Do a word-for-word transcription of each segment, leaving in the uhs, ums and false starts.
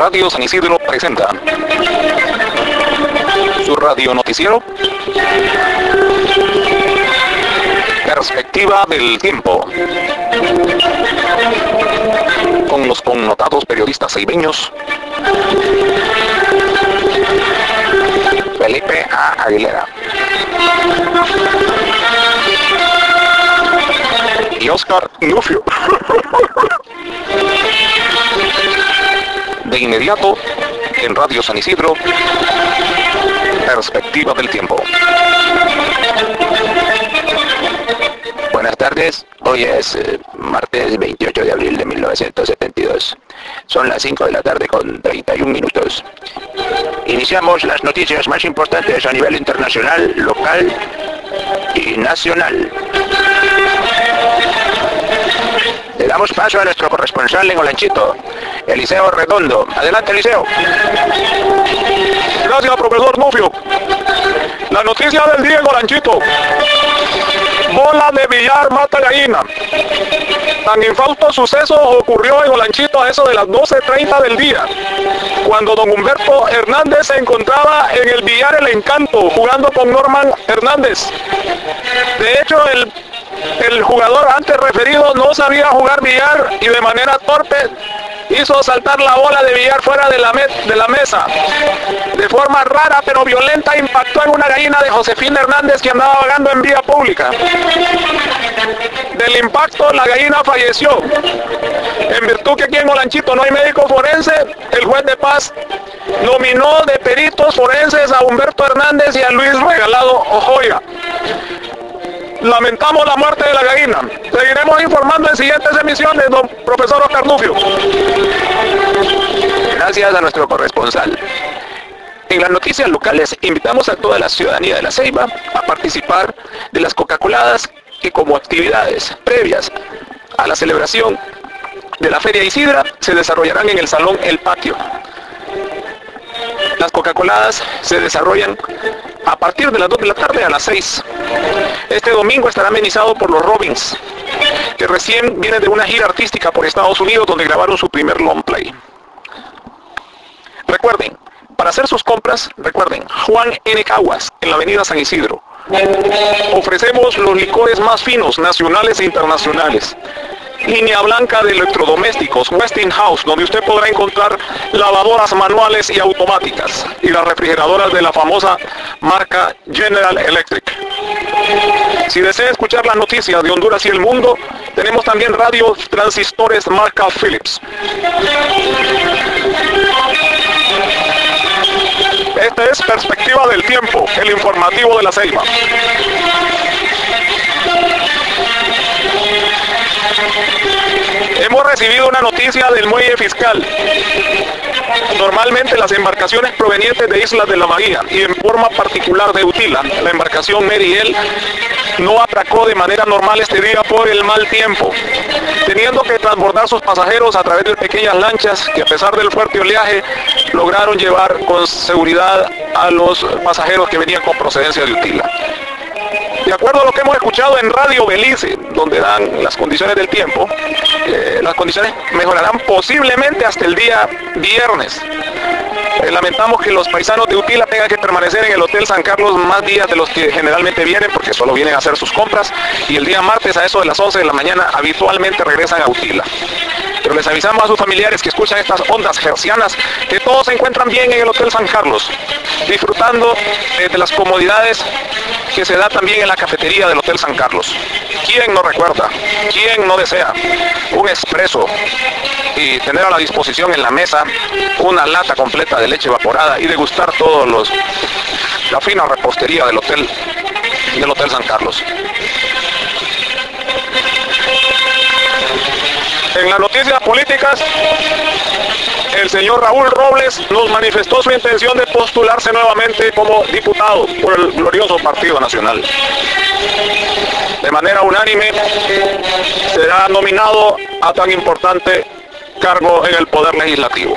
Radio San Isidro presenta su radio noticiero Perspectiva del Tiempo, con los connotados periodistas ceibeños Felipe A. Aguilera y Oscar Nufio. De inmediato, en Radio San Isidro, Perspectiva del Tiempo. Buenas tardes, hoy es eh, martes veintiocho de abril de mil novecientos setenta y dos. Son las cinco de la tarde con treinta y un minutos. Iniciamos las noticias más importantes a nivel internacional, local y nacional. Le damos paso a nuestro corresponsal en Olanchito, Eliseo Redondo. Adelante, Eliseo. Gracias, profesor Nufio. La noticia del día en Olanchito. Bola de billar mata gallina. Tan infausto suceso ocurrió en Olanchito a eso de las doce treinta del día, cuando don Humberto Hernández se encontraba en el billar El Encanto, jugando con Norman Hernández. De hecho, el El jugador antes referido no sabía jugar billar y de manera torpe hizo saltar la bola de billar fuera de la, me de la mesa. De forma rara pero violenta impactó en una gallina de Josefina Hernández que andaba vagando en vía pública. Del impacto la gallina falleció. En virtud que aquí en Olanchito no hay médico forense, el juez de paz nominó de peritos forenses a Humberto Hernández y a Luis Regalado Ojoya. Lamentamos la muerte de la gallina. Seguiremos informando en siguientes emisiones, don profesor Oscar Nufio. Gracias a nuestro corresponsal. En las noticias locales invitamos a toda la ciudadanía de La Ceiba a participar de las Coca-Coladas que, como actividades previas a la celebración de la Feria Isidra, se desarrollarán en el Salón El Patio. Las Coca-Coladas se desarrollan a partir de las dos de la tarde a las seis. Este domingo estará amenizado por los Robins, que recién vienen de una gira artística por Estados Unidos donde grabaron su primer long play. Recuerden, para hacer sus compras, recuerden, Juan N. Caguas, en la avenida San Isidro. Ofrecemos los licores más finos, nacionales e internacionales. Línea blanca de electrodomésticos, Westinghouse, donde usted podrá encontrar lavadoras manuales y automáticas, y las refrigeradoras de la famosa marca General Electric. Si desea escuchar las noticias de Honduras y el mundo, tenemos también radio transistores marca Philips. Esta es Perspectiva del Tiempo, el informativo de La Ceiba. Hemos recibido una noticia del muelle fiscal. Normalmente las embarcaciones provenientes de Islas de la Bahía y en forma particular de Utila, la embarcación Meriel, no atracó de manera normal este día por el mal tiempo, teniendo que transbordar sus pasajeros a través de pequeñas lanchas que, a pesar del fuerte oleaje, lograron llevar con seguridad a los pasajeros que venían con procedencia de Utila. De acuerdo a lo que hemos escuchado en Radio Belice, donde dan las condiciones del tiempo, eh, las condiciones mejorarán posiblemente hasta el día viernes. Eh, lamentamos que los paisanos de Utila tengan que permanecer en el Hotel San Carlos más días de los que generalmente vienen, porque solo vienen a hacer sus compras, y el día martes a eso de las once de la mañana habitualmente regresan a Utila. Pero les avisamos a sus familiares que escuchan estas ondas hercianas que todos se encuentran bien en el Hotel San Carlos, disfrutando eh, de las comodidades que se da también en la cafetería del Hotel San Carlos. ¿Quién no recuerda? ¿Quién no desea un expreso y tener a la disposición en la mesa una lata completa de leche evaporada y degustar todos los la fina repostería del hotel del Hotel San Carlos? En las noticias políticas, el señor Raúl Robles nos manifestó su intención de postularse nuevamente como diputado por el glorioso Partido Nacional. De manera unánime, será nominado a tan importante cargo en el Poder Legislativo.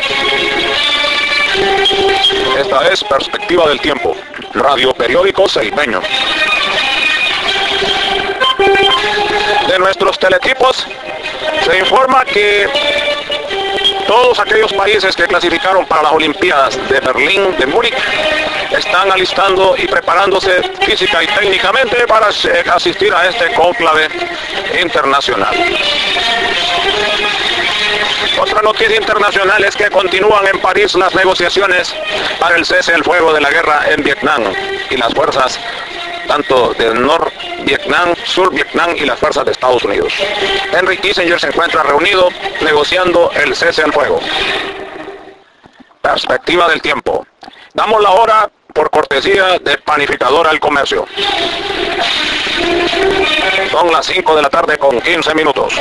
Esta es Perspectiva del Tiempo, radio periódico ceibeño. De nuestros teletipos se informa que todos aquellos países que clasificaron para las Olimpiadas de Berlín, de Múnich, están alistando y preparándose física y técnicamente para asistir a este cónclave internacional. Otra noticia internacional es que continúan en París las negociaciones para el cese al fuego de la guerra en Vietnam y las fuerzas tanto del Nor Vietnam, Sur Vietnam y las fuerzas de Estados Unidos. Henry Kissinger se encuentra reunido negociando el cese al fuego. Perspectiva del tiempo. Damos la hora por cortesía de Panificadora El Comercio. Son las cinco de la tarde con quince minutos.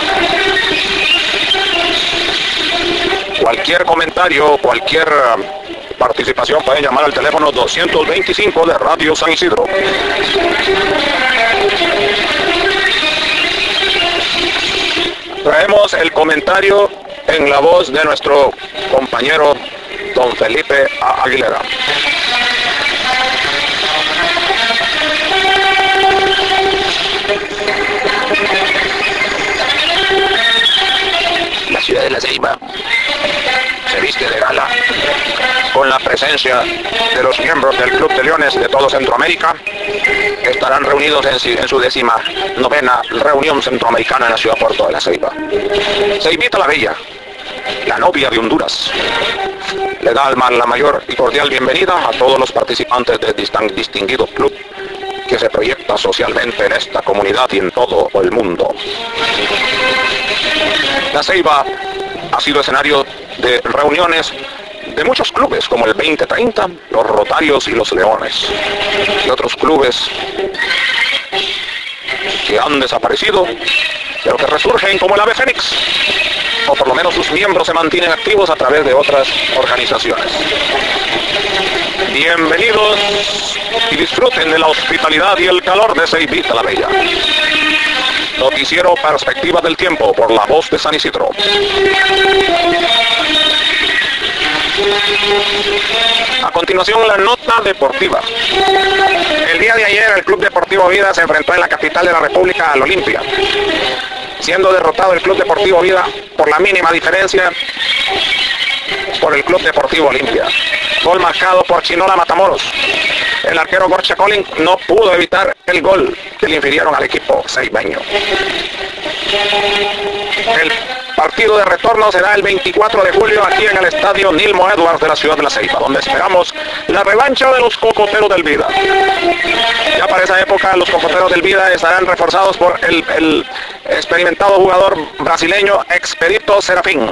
Cualquier comentario, cualquier participación pueden llamar al teléfono doscientos veinticinco de Radio San Isidro. Traemos el comentario en la voz de nuestro compañero don Felipe Aguilera. La ciudad de La Ceiba se viste de gala con la presencia de los miembros del Club de Leones de todo Centroamérica, que estarán reunidos en, en su décima novena reunión centroamericana en la ciudad de Puerto de La Ceiba. Ceibita la Bella, la novia de Honduras, le da la mayor y cordial bienvenida a todos los participantes del distinguido club que se proyecta socialmente en esta comunidad y en todo el mundo. La Ceiba ha sido escenario de reuniones de muchos clubes como el veinte treinta, los Rotarios y los Leones, y otros clubes que han desaparecido, pero que resurgen como el ave fénix, o por lo menos sus miembros se mantienen activos a través de otras organizaciones. Bienvenidos y disfruten de la hospitalidad y el calor de Ceibita la Bella. Noticiero Perspectiva del Tiempo por la voz de San Isidro. A continuación, la nota deportiva. El día de ayer el Club Deportivo Vida se enfrentó en la capital de la República al Olimpia, siendo derrotado el Club Deportivo Vida por la mínima diferencia por el Club Deportivo Olimpia. Gol marcado por Chinola Matamoros. El arquero Gorcha Colin no pudo evitar el gol que le infirieron al equipo ceibeño. El partido de retorno será el veinticuatro de julio aquí en el estadio Nilmo Edwards de la ciudad de La Ceiba, donde esperamos la revancha de los Cocoteros del Vida. Ya para esa época los Cocoteros del Vida estarán reforzados por el, el experimentado jugador brasileño Expedito Serafín.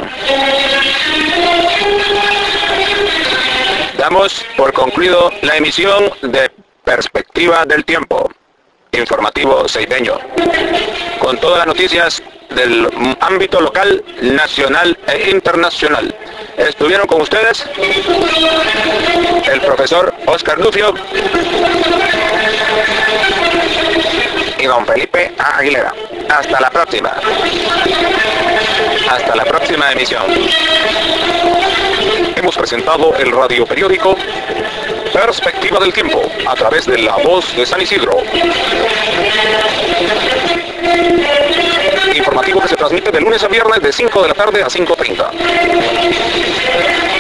Damos por concluido la emisión de Perspectiva del Tiempo, informativo ceibeño, con todas las noticias del ámbito local, nacional e internacional. Estuvieron con ustedes el profesor Oscar Lucio y don Felipe Aguilera. Hasta la próxima. Hasta la próxima emisión. Hemos presentado el radio periódico Perspectiva del Tiempo a través de la voz de San Isidro. Informativo que se transmite de lunes a viernes de cinco de la tarde a cinco treinta.